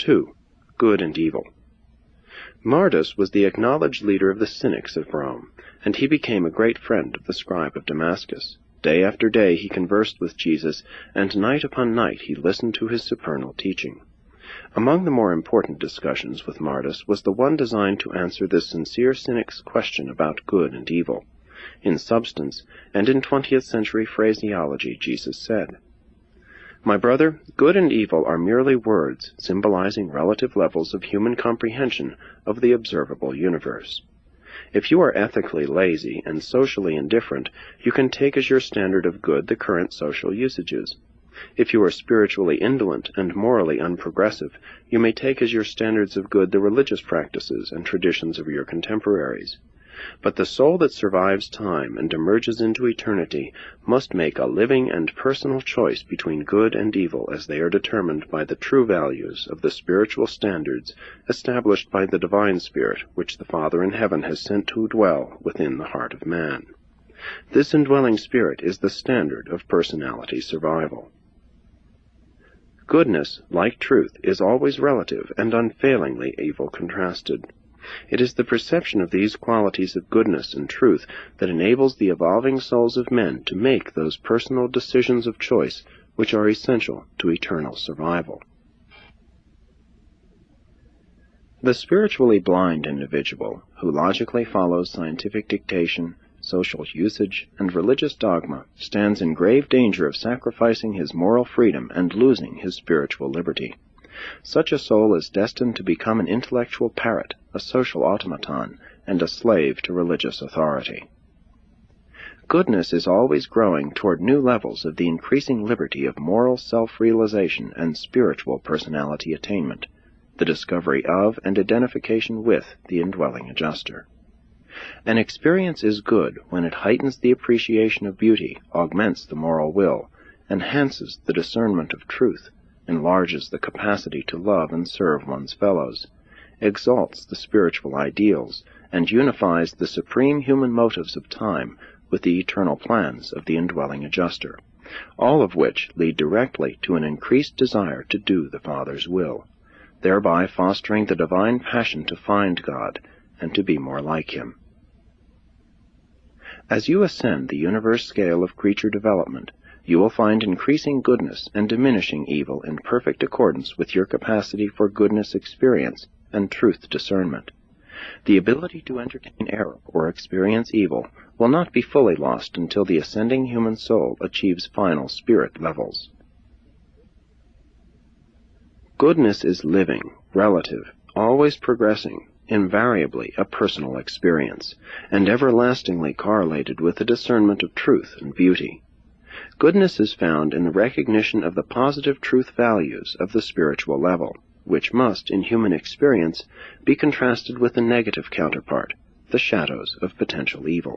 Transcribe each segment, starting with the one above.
2. Good and Evil. Mardus was the acknowledged leader of the Cynics of Rome, and he became a great friend of the scribe of Damascus. Day after day he conversed with Jesus, and night upon night he listened to his supernal teaching. Among the more important discussions with Mardus was the one designed to answer this sincere cynic's question about good and evil. In substance, and in 20th century phraseology, Jesus said, "My brother, good and evil are merely words symbolizing relative levels of human comprehension of the observable universe. If you are ethically lazy and socially indifferent, you can take as your standard of good the current social usages. If you are spiritually indolent and morally unprogressive, you may take as your standards of good the religious practices and traditions of your contemporaries. But the soul that survives time and emerges into eternity must make a living and personal choice between good and evil as they are determined by the true values of the spiritual standards established by the divine Spirit which the Father in heaven has sent to dwell within the heart of man. This indwelling Spirit is the standard of personality survival." Goodness, like truth, is always relative and unfailingly evil contrasted. It is the perception of these qualities of goodness and truth that enables the evolving souls of men to make those personal decisions of choice which are essential to eternal survival. The spiritually blind individual, who logically follows scientific dictation, social usage, and religious dogma, stands in grave danger of sacrificing his moral freedom and losing his spiritual liberty. Such a soul is destined to become an intellectual parrot, a social automaton, and a slave to religious authority. Goodness is always growing toward new levels of the increasing liberty of moral self-realization and spiritual personality attainment, the discovery of and identification with the indwelling adjuster. An experience is good when it heightens the appreciation of beauty, augments the moral will, enhances the discernment of truth, enlarges the capacity to love and serve one's fellows, exalts the spiritual ideals, and unifies the supreme human motives of time with the eternal plans of the indwelling adjuster, all of which lead directly to an increased desire to do the Father's will, thereby fostering the divine passion to find God and to be more like Him. As you ascend the universe scale of creature development, you will find increasing goodness and diminishing evil in perfect accordance with your capacity for goodness experience and truth discernment. The ability to entertain error or experience evil will not be fully lost until the ascending human soul achieves final spirit levels. Goodness is living, relative, always progressing, invariably a personal experience, and everlastingly correlated with the discernment of truth and beauty. Goodness is found in the recognition of the positive truth values of the spiritual level, which must, in human experience, be contrasted with the negative counterpart, the shadows of potential evil.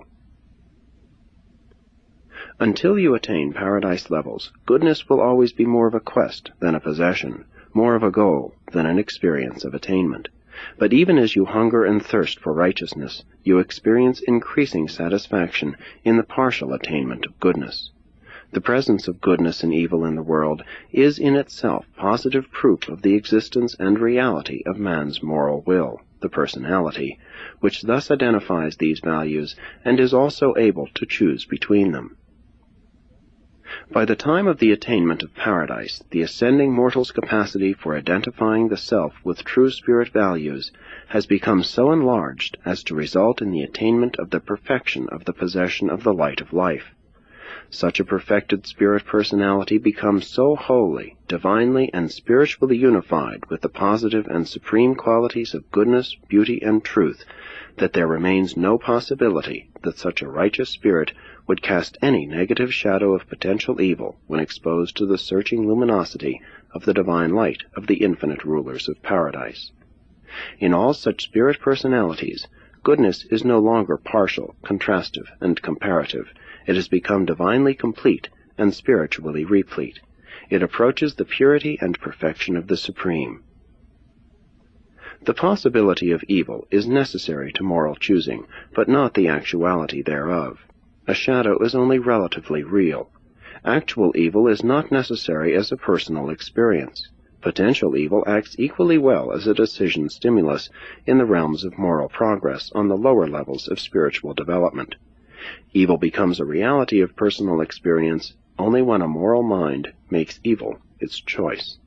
Until you attain paradise levels, goodness will always be more of a quest than a possession, more of a goal than an experience of attainment. But even as you hunger and thirst for righteousness, you experience increasing satisfaction in the partial attainment of goodness. The presence of goodness and evil in the world is in itself positive proof of the existence and reality of man's moral will, the personality, which thus identifies these values and is also able to choose between them. By the time of the attainment of paradise, the ascending mortal's capacity for identifying the self with true spirit values has become so enlarged as to result in the attainment of the perfection of the possession of the light of life. Such a perfected spirit personality becomes so wholly, divinely, and spiritually unified with the positive and supreme qualities of goodness, beauty, and truth that there remains no possibility that such a righteous spirit would cast any negative shadow of potential evil when exposed to the searching luminosity of the divine light of the infinite rulers of paradise. In all such spirit personalities, goodness is no longer partial, contrastive, and comparative. It has become divinely complete and spiritually replete. It approaches the purity and perfection of the Supreme. The possibility of evil is necessary to moral choosing, but not the actuality thereof. A shadow is only relatively real. Actual evil is not necessary as a personal experience, Potential evil acts equally well as a decision stimulus in the realms of moral progress on the lower levels of spiritual development. Evil becomes a reality of personal experience only when a moral mind makes evil its choice.